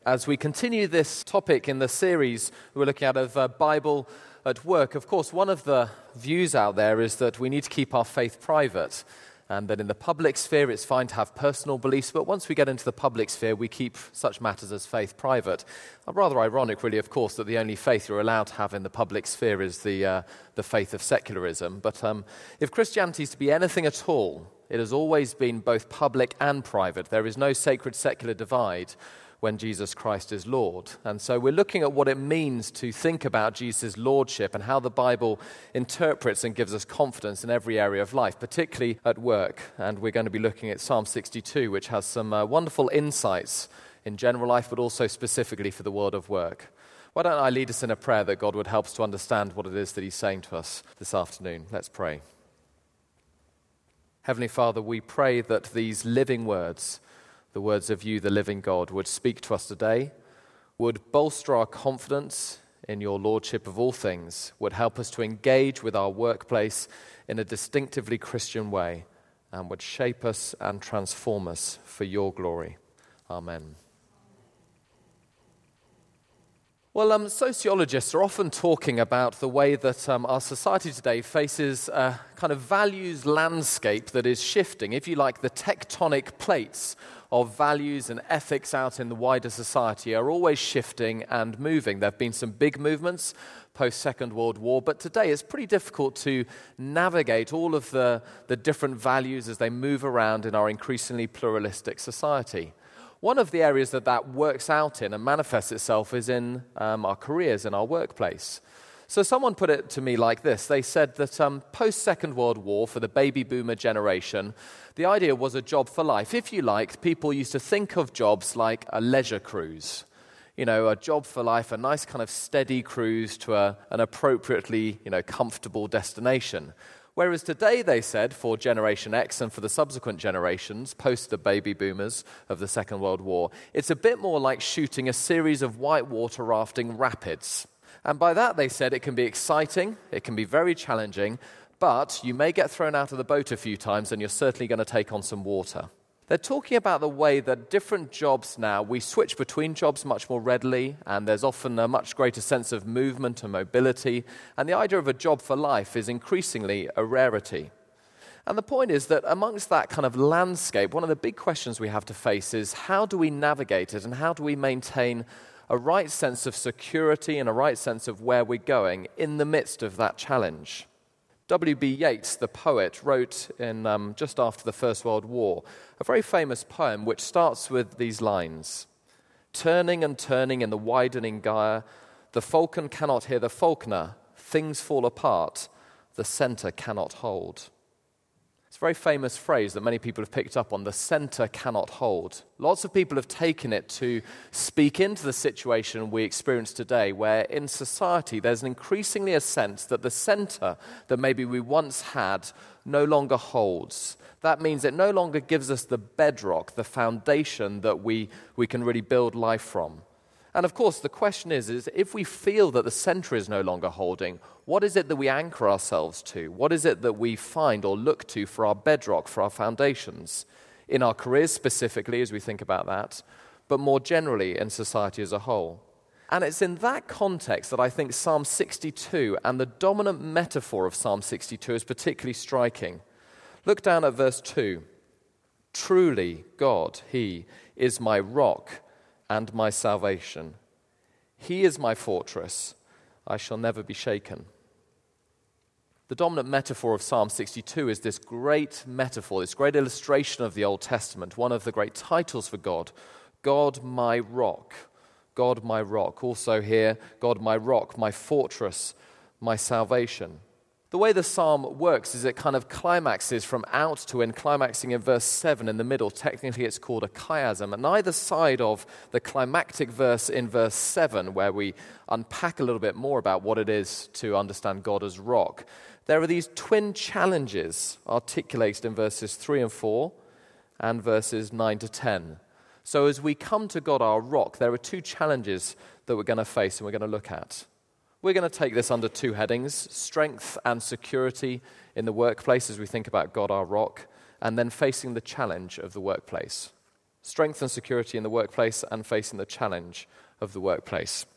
As we continue this topic in the series we're looking at of Bible at work, of course, one of the views out there is that we need to keep our faith private, and that in the public sphere it's fine to have personal beliefs, but once we get into the public sphere, we keep such matters as faith private. Rather ironic, really, of course, that the only faith you're allowed to have in the public sphere is the faith of secularism. But if Christianity is to be anything at all, it has always been both public and private. There is no sacred secular divide when Jesus Christ is Lord. And so we're looking at what it means to think about Jesus' lordship and how the Bible interprets and gives us confidence in every area of life, particularly at work. And we're going to be looking at Psalm 62, which has some wonderful insights in general life, but also specifically for the world of work. Why don't I lead us in a prayer that God would help us to understand what it is that he's saying to us this afternoon. Let's pray. Heavenly Father, we pray that these living words, the words of you, the living God, would speak to us today, would bolster our confidence in your lordship of all things, would help us to engage with our workplace in a distinctively Christian way, and would shape us and transform us for your glory. Amen. Well, sociologists are often talking about the way that our society today faces a kind of values landscape that is shifting, if you like, the tectonic plates of values and ethics out in the wider society are always shifting and moving. There have been some big movements post-Second World War, but today it's pretty difficult to navigate all of the different values as they move around in our increasingly pluralistic society. One of the areas that works out in and manifests itself is in our careers, in our workplace. So someone put it to me like this. They said that post-Second World War, for the baby boomer generation, the idea was a job for life. If you like, people used to think of jobs like a leisure cruise. You know, a job for life, a nice kind of steady cruise to an appropriately, comfortable destination. Whereas today, they said, for Generation X and for the subsequent generations, post the baby boomers of the Second World War, it's a bit more like shooting a series of whitewater rafting rapids. And by that, they said, it can be exciting, it can be very challenging, but you may get thrown out of the boat a few times and you're certainly going to take on some water. They're talking about the way that different jobs now, we switch between jobs much more readily, and there's often a much greater sense of movement and mobility, and the idea of a job for life is increasingly a rarity. And the point is that amongst that kind of landscape, one of the big questions we have to face is how do we navigate it and how do we maintain a right sense of security and a right sense of where we're going in the midst of that challenge. W.B. Yeats, the poet, wrote in just after the First World War a very famous poem which starts with these lines. Turning and turning in the widening gyre, the falcon cannot hear the falconer, things fall apart, the centre cannot hold. It's a very famous phrase that many people have picked up on, the centre cannot hold. Lots of people have taken it to speak into the situation we experience today, where in society there's increasingly a sense that the centre that maybe we once had no longer holds. That means it no longer gives us the bedrock, the foundation that we can really build life from. And of course, the question is if we feel that the center is no longer holding, what is it that we anchor ourselves to? What is it that we find or look to for our bedrock, for our foundations? In our careers specifically, as we think about that, but more generally in society as a whole. And it's in that context that I think Psalm 62 and the dominant metaphor of Psalm 62 is particularly striking. Look down at verse 2. Truly, God, He is my rock and my salvation. He is my fortress. I shall never be shaken. The dominant metaphor of Psalm 62 is this great metaphor, this great illustration of the Old Testament, one of the great titles for God. God, my rock. God, my rock. Also here, God, my rock, my fortress, my salvation. The way the psalm works is it kind of climaxes from out to in, climaxing in verse 7 in the middle. Technically, it's called a chiasm. And either side of the climactic verse in verse 7, where we unpack a little bit more about what it is to understand God as rock, there are these twin challenges articulated in verses 3 and 4 and verses 9 to 10. So as we come to God, our rock, there are two challenges that we're going to face and we're going to look at. We're going to take this under two headings, strength and security in the workplace as we think about God, our rock, and then facing the challenge of the workplace. strength and security in the workplace and facing the challenge of the workplace.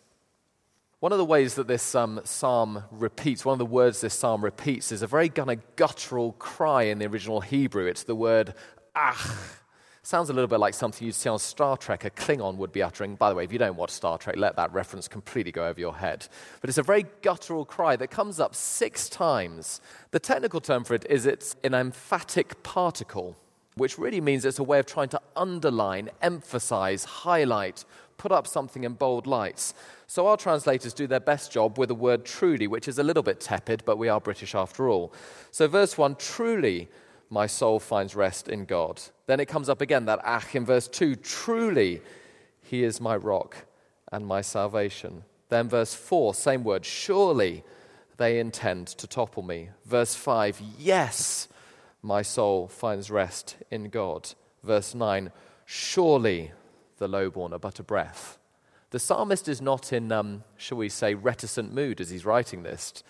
One of the ways that this psalm repeats, one of the words this psalm repeats is a very kind of guttural cry in the original Hebrew. It's the word ach. Sounds a little bit like something you'd see on Star Trek a Klingon would be uttering. By the way, if you don't watch Star Trek, let that reference completely go over your head. But it's a very guttural cry that comes up 6 times. The technical term for it is it's an emphatic particle, which really means it's a way of trying to underline, emphasize, highlight, put up something in bold lights. So our translators do their best job with the word truly, which is a little bit tepid, but we are British after all. So verse 1, truly my soul finds rest in God. Then it comes up again, that ach in verse 2, truly he is my rock and my salvation. Then verse 4, same word, surely they intend to topple me. Verse 5, yes, my soul finds rest in God. Verse 9, surely the lowborn are but a breath. The psalmist is not in, shall we say, reticent mood as he's writing this.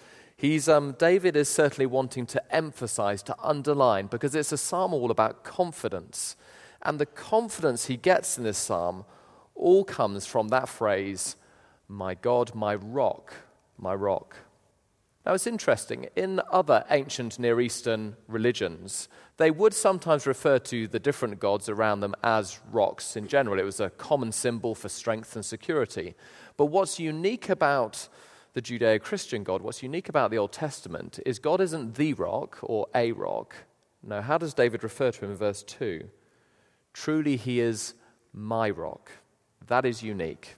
David is certainly wanting to emphasize, to underline, because it's a psalm all about confidence. And the confidence he gets in this psalm all comes from that phrase, my God, my rock, my rock. Now it's interesting, in other ancient Near Eastern religions, they would sometimes refer to the different gods around them as rocks in general. It was a common symbol for strength and security. But what's unique about the Judeo-Christian God, what's unique about the Old Testament, is God isn't the rock or a rock. No, how does David refer to him in verse 2? Truly he is my rock. That is unique.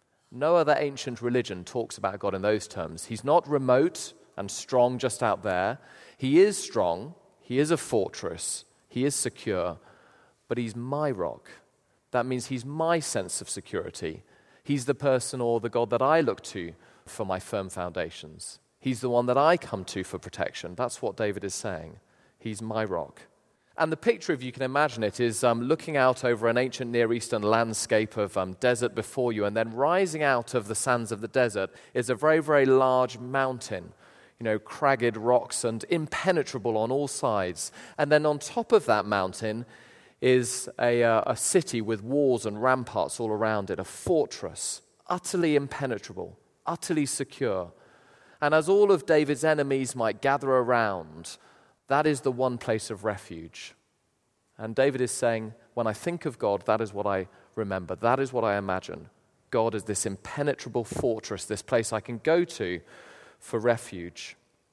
No other ancient religion talks about God in those terms. He's not remote and strong just out there. He is strong. He is a fortress. He is secure. But he's my rock. That means he's my sense of security. He's the person or the God that I look to for my firm foundations. He's the one that I come to for protection. That's what David is saying. He's my rock. And the picture, if you can imagine it, is looking out over an ancient Near Eastern landscape of desert before you, and then rising out of the sands of the desert is a very, very large mountain, cragged rocks and impenetrable on all sides. And then on top of that mountain is a city with walls and ramparts all around it, a fortress, utterly impenetrable, utterly secure. And as all of David's enemies might gather around, that is the one place of refuge. And David is saying, when I think of God, that is what I remember. That is what I imagine. God is this impenetrable fortress, this place I can go to for refuge.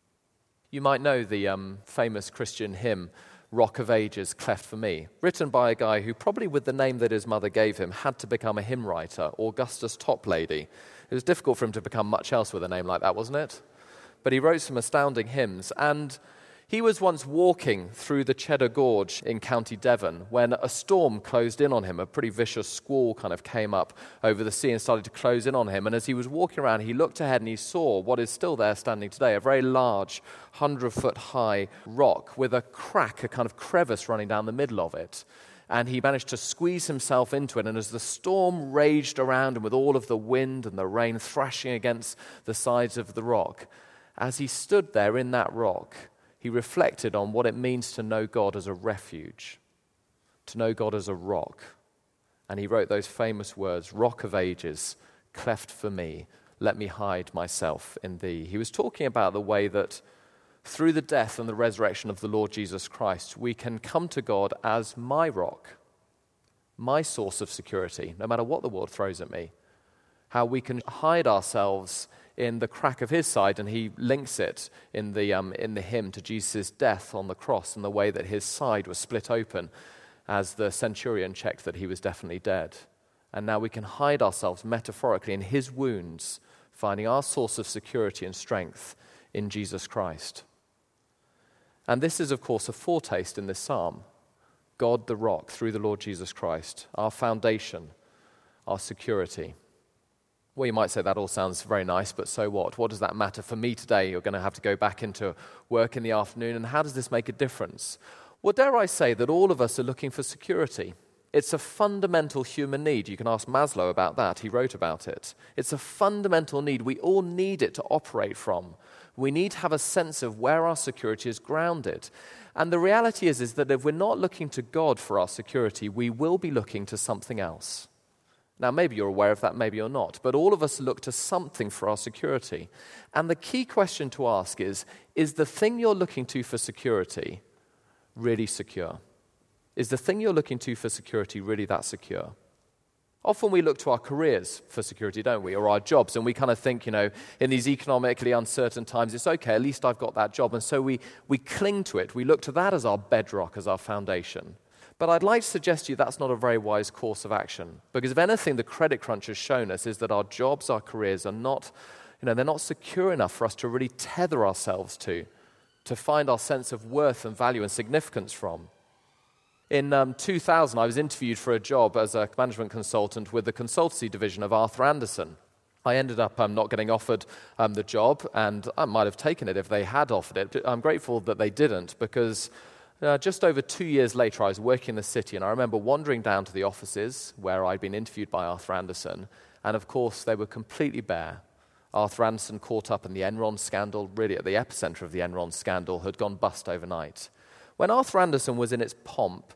You might know the famous Christian hymn, Rock of Ages, Cleft for Me, written by a guy who probably with the name that his mother gave him had to become a hymn writer, Augustus Toplady. It was difficult for him to become much else with a name like that, wasn't it? But he wrote some astounding hymns, and he was once walking through the Cheddar Gorge in County Devon when a storm closed in on him. A pretty vicious squall kind of came up over the sea and started to close in on him. And as he was walking around, he looked ahead and he saw what is still there standing today, a very large, 100-foot-high rock with a crack, a kind of crevice running down the middle of it. And he managed to squeeze himself into it. And as the storm raged around him with all of the wind and the rain thrashing against the sides of the rock, as he stood there in that rock, he reflected on what it means to know God as a refuge, to know God as a rock. And he wrote those famous words, Rock of Ages, cleft for me, let me hide myself in thee. He was talking about the way that through the death and the resurrection of the Lord Jesus Christ, we can come to God as my rock, my source of security, no matter what the world throws at me. How we can hide ourselves in the crack of his side, and he links it in the hymn to Jesus' death on the cross and the way that his side was split open as the centurion checked that he was definitely dead. And now we can hide ourselves metaphorically in his wounds, finding our source of security and strength in Jesus Christ. And this is, of course, a foretaste in this psalm. God the rock through the Lord Jesus Christ, our foundation, our security. Well, you might say that all sounds very nice, but so what? What does that matter for me today? You're going to have to go back into work in the afternoon, and how does this make a difference? Well, dare I say that all of us are looking for security. It's a fundamental human need. You can ask Maslow about that. He wrote about it. It's a fundamental need. We all need it to operate from. We need to have a sense of where our security is grounded. And the reality is that if we're not looking to God for our security, we will be looking to something else. Now, maybe you're aware of that, maybe you're not, but all of us look to something for our security. And the key question to ask is the thing you're looking to for security really secure? Is the thing you're looking to for security really that secure? Often we look to our careers for security, don't we, or our jobs, and we kind of think, in these economically uncertain times, it's okay, at least I've got that job, and so we cling to it. We look to that as our bedrock, as our foundation. But I'd like to suggest to you that's not a very wise course of action, because if anything, the credit crunch has shown us is that our jobs, our careers are not, they're not secure enough for us to really tether ourselves to find our sense of worth and value and significance from. In 2000, I was interviewed for a job as a management consultant with the consultancy division of Arthur Andersen. I ended up not getting offered the job, and I might have taken it if they had offered it. I'm grateful that they didn't, because just over 2 years later, I was working in the city, and I remember wandering down to the offices where I'd been interviewed by Arthur Andersen, and of course, they were completely bare. Arthur Andersen, caught up in the Enron scandal, really at the epicenter of the Enron scandal, had gone bust overnight. When Arthur Andersen was in its pomp,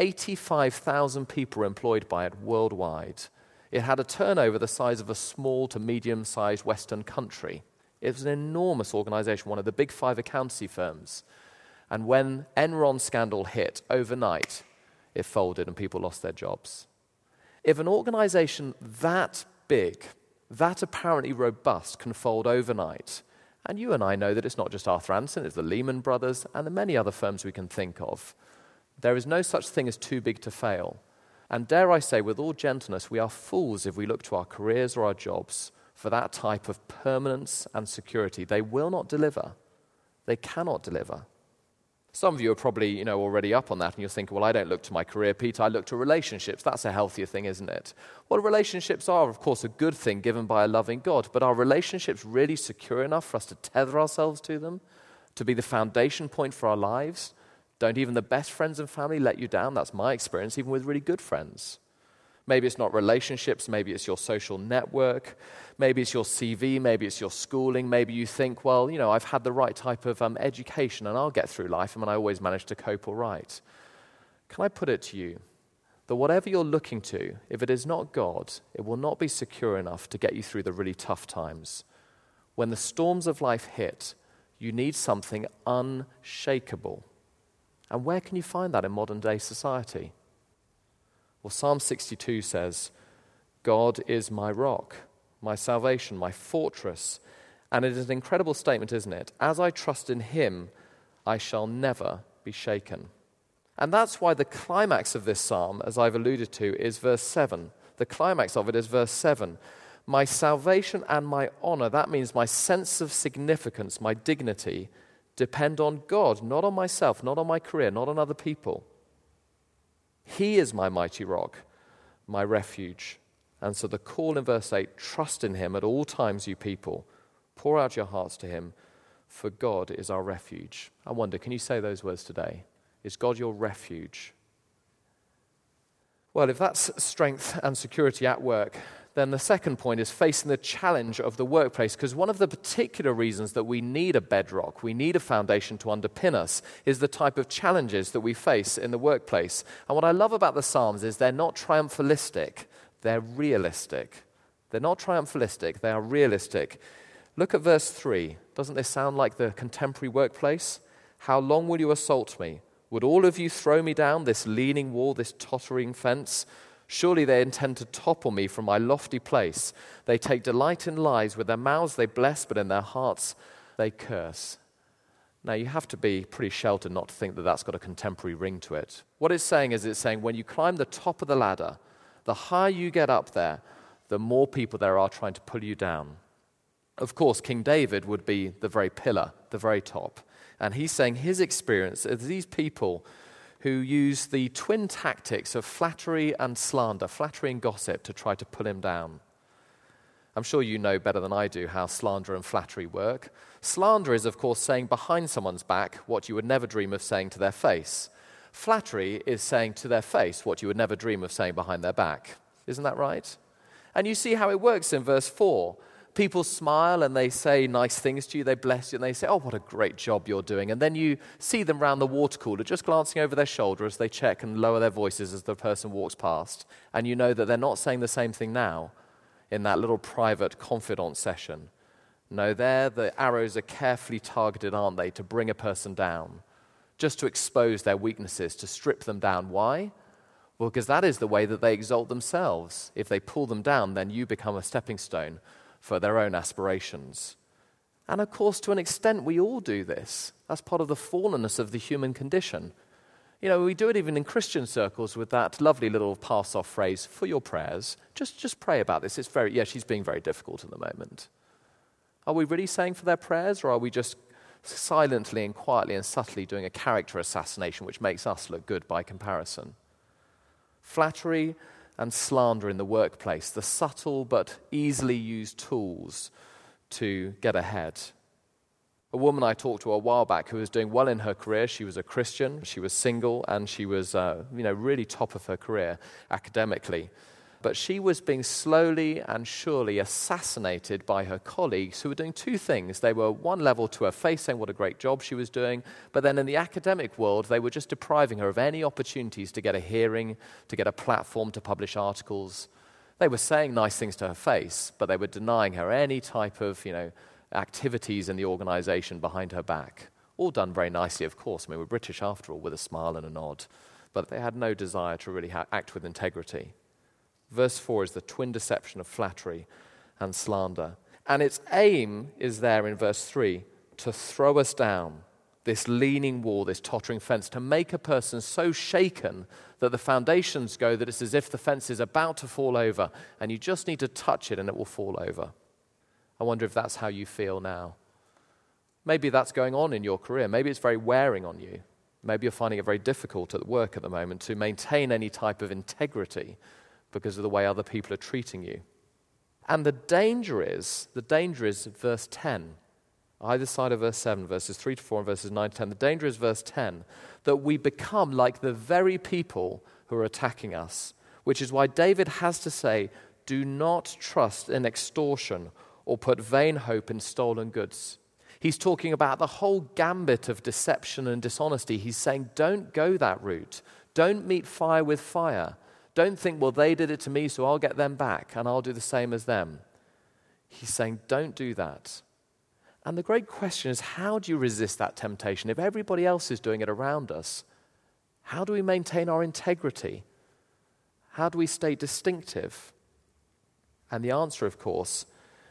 85,000 people were employed by it worldwide. It had a turnover the size of a small to medium-sized Western country. It was an enormous organization, one of the big 5 accountancy firms. And when Enron scandal hit overnight, it folded and people lost their jobs. If an organization that big, that apparently robust, can fold overnight, and you and I know that it's not just Arthur Andersen, it's the Lehman Brothers and the many other firms we can think of. There is no such thing as too big to fail. And dare I say, with all gentleness, we are fools if we look to our careers or our jobs for that type of permanence and security. They will not deliver. They cannot deliver. Some of you are probably, already up on that, and you're thinking, well, I don't look to my career, Peter, I look to relationships. That's a healthier thing, isn't it? Well, relationships are, of course, a good thing given by a loving God, but are relationships really secure enough for us to tether ourselves to them, to be the foundation point for our lives? Don't even the best friends and family let you down? That's my experience, even with really good friends. Maybe it's not relationships, maybe it's your social network, maybe it's your CV, maybe it's your schooling, maybe you think, well, I've had the right type of education and I'll get through life, and I always manage to cope all right. Can I put it to you that whatever you're looking to, if it is not God, it will not be secure enough to get you through the really tough times. When the storms of life hit, you need something unshakable. And where can you find that in modern day society? Well, Psalm 62 says, God is my rock, my salvation, my fortress. And it is an incredible statement, isn't it? As I trust in him, I shall never be shaken. And that's why the climax of this psalm, as I've alluded to, is verse 7. The climax of it is verse 7. My salvation and my honor, that means my sense of significance, my dignity, depend on God, not on myself, not on my career, not on other people. He is my mighty rock, my refuge. And so the call in verse 8, trust in him at all times, you people. Pour out your hearts to him, for God is our refuge. I wonder, can you say those words today? Is God your refuge? Well, if that's strength and security at work, then the second point is facing the challenge of the workplace, because one of the particular reasons that we need a bedrock, we need a foundation to underpin us, is the type of challenges that we face in the workplace. And what I love about the Psalms is they're not triumphalistic, they're realistic. They're not triumphalistic, they are realistic. Look at verse 3. Doesn't this sound like the contemporary workplace? How long will you assault me? Would all of you throw me down, this leaning wall, this tottering fence? Surely they intend to topple me from my lofty place. They take delight in lies. With their mouths they bless, but in their hearts they curse. Now, you have to be pretty sheltered not to think that that's got a contemporary ring to it. What it's saying is when you climb the top of the ladder, the higher you get up there, the more people there are trying to pull you down. Of course, King David would be the very pillar, the very top. And he's saying his experience is these people who use the twin tactics of flattery and slander, flattery and gossip, to try to pull him down. I'm sure you know better than I do how slander and flattery work. Slander is, of course, saying behind someone's back what you would never dream of saying to their face. Flattery is saying to their face what you would never dream of saying behind their back. Isn't that right? And you see how it works in verse 4. People smile and they say nice things to you, they bless you, and they say, oh, what a great job you're doing. And then you see them round the water cooler, just glancing over their shoulder as they check and lower their voices as the person walks past. And you know that they're not saying the same thing now in that little private confidant session. No, there the arrows are carefully targeted, aren't they, to bring a person down, just to expose their weaknesses, to strip them down. Why? Well, because that is the way that they exalt themselves. If they pull them down, then you become a stepping stone for their own aspirations. And of course, to an extent, we all do this. That's part of the fallenness of the human condition. You know, we do it even in Christian circles with that lovely little pass-off phrase, for your prayers. Just pray about this. She's being very difficult at the moment. Are we really saying for their prayers, or are we just silently and quietly and subtly doing a character assassination which makes us look good by comparison? Flattery and slander in the workplace, the subtle but easily used tools to get ahead. A woman I talked to a while back who was doing well in her career, she was a Christian, she was single, and she was really top of her career academically. But she was being slowly and surely assassinated by her colleagues who were doing two things. They were one level to her face saying what a great job she was doing, but then in the academic world, they were just depriving her of any opportunities to get a hearing, to get a platform to publish articles. They were saying nice things to her face, but they were denying her any type of, activities in the organization behind her back. All done very nicely, of course. I mean, we're British after all, with a smile and a nod. But they had no desire to really act with integrity. Verse 4 is the twin deception of flattery and slander. And its aim is there in verse 3, to throw us down, this leaning wall, this tottering fence, to make a person so shaken that the foundations go that it's as if the fence is about to fall over, and you just need to touch it and it will fall over. I wonder if that's how you feel now. Maybe that's going on in your career. Maybe it's very wearing on you. Maybe you're finding it very difficult at work at the moment to maintain any type of integrity because of the way other people are treating you. And the danger is verse 10, either side of verse 7, verses 3 to 4 and verses 9 to 10. The danger is verse 10, that we become like the very people who are attacking us, which is why David has to say, do not trust in extortion or put vain hope in stolen goods. He's talking about the whole gambit of deception and dishonesty. He's saying, don't go that route. Don't meet fire with fire. Don't think, well, they did it to me, so I'll get them back, and I'll do the same as them. He's saying, don't do that. And the great question is, how do you resist that temptation? If everybody else is doing it around us, how do we maintain our integrity? How do we stay distinctive? And the answer, of course,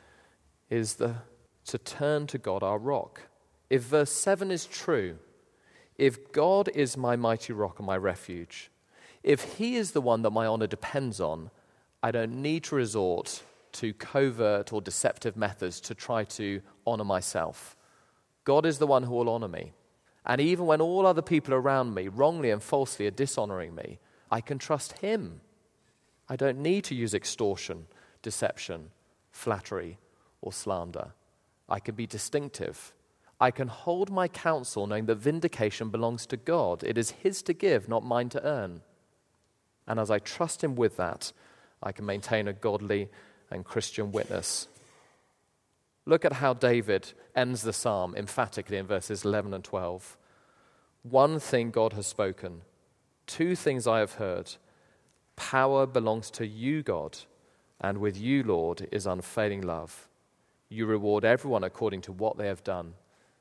is to turn to God, our rock. If verse 7 is true, if God is my mighty rock and my refuge, if he is the one that my honor depends on, I don't need to resort to covert or deceptive methods to try to honor myself. God is the one who will honor me. And even when all other people around me, wrongly and falsely, are dishonoring me, I can trust him. I don't need to use extortion, deception, flattery, or slander. I can be distinctive. I can hold my counsel knowing that vindication belongs to God. It is his to give, not mine to earn. And as I trust him with that, I can maintain a godly and Christian witness. Look at how David ends the psalm emphatically in verses 11 and 12. One thing God has spoken, two things I have heard. Power belongs to you, God, and with you, Lord, is unfailing love. You reward everyone according to what they have done.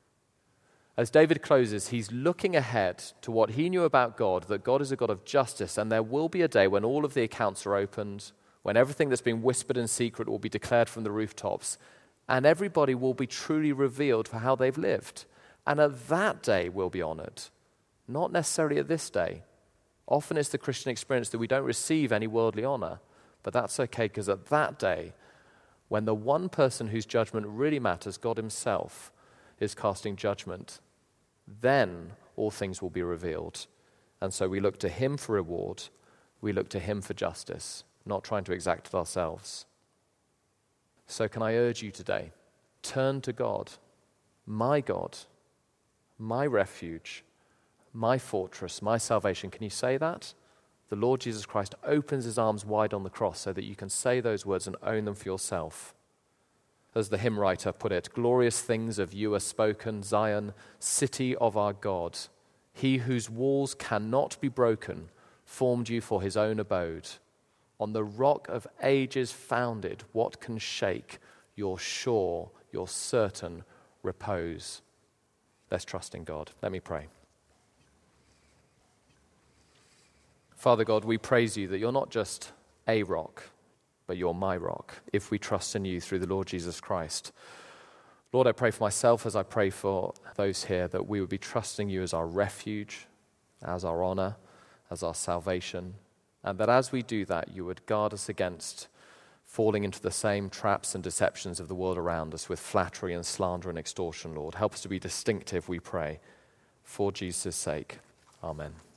As David closes, he's looking ahead to what he knew about God, that God is a God of justice, and there will be a day when all of the accounts are opened, when everything that's been whispered in secret will be declared from the rooftops, and everybody will be truly revealed for how they've lived. And at that day we'll be honored, not necessarily at this day. Often it's the Christian experience that we don't receive any worldly honor, but that's okay, because at that day, when the one person whose judgment really matters, God himself, is casting judgment, then all things will be revealed. And so we look to him for reward. We look to him for justice, not trying to exact it ourselves. So can I urge you today, turn to God, my refuge, my fortress, my salvation. Can you say that? The Lord Jesus Christ opens his arms wide on the cross so that you can say those words and own them for yourself. As the hymn writer put it, glorious things of you are spoken, Zion, city of our God. He whose walls cannot be broken formed you for his own abode. On the rock of ages founded, what can shake your sure, your certain repose? Let's trust in God. Let me pray. Father God, we praise you that you're not just a rock, but you're my rock, if we trust in you through the Lord Jesus Christ. Lord, I pray for myself as I pray for those here that we would be trusting you as our refuge, as our honor, as our salvation, and that as we do that, you would guard us against falling into the same traps and deceptions of the world around us with flattery and slander and extortion, Lord. Help us to be distinctive, we pray, for Jesus' sake. Amen.